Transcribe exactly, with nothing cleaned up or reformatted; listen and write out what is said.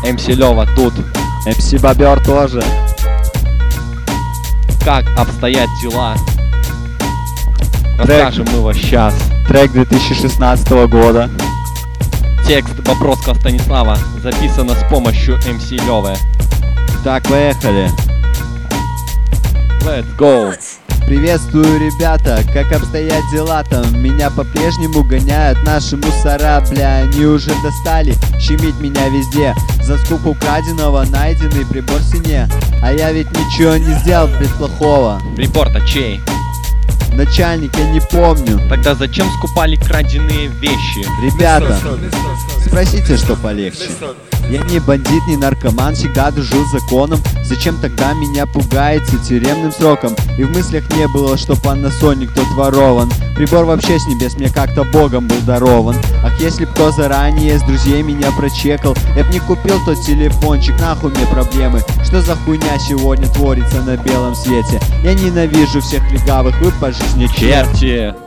эм си Лёва тут. эм си Бобер тоже. Как обстоят дела? Расскажем мы вас сейчас. Трек две тысячи шестнадцатого года. Текст Бобровского Станислава записано с помощью эм си Лёвы. Так, поехали. Let's go. Приветствую, ребята, как обстоят дела там? Меня по-прежнему гоняют наши мусора, бля, они уже достали щемить меня везде. За скуку украденного найденный прибор в стене. А я ведь ничего не сделал, блядь, плохого. Прибор-то чей? Начальник, я не помню. Тогда зачем скупали краденые вещи? Ребята, спросите, что полегче. Я не бандит, не наркоман, всегда дружу с законом. Зачем тогда меня пугаете тюремным сроком? И в мыслях не было, что Panasonic тот ворован. Прибор вообще с небес мне как-то богом был дарован. Ах, если б кто заранее с друзей меня прочекал, я б не купил тот телефончик, нахуй мне проблемы. Что за хуйня сегодня творится на белом свете? Я ненавижу всех легавых, вы по жизни черти.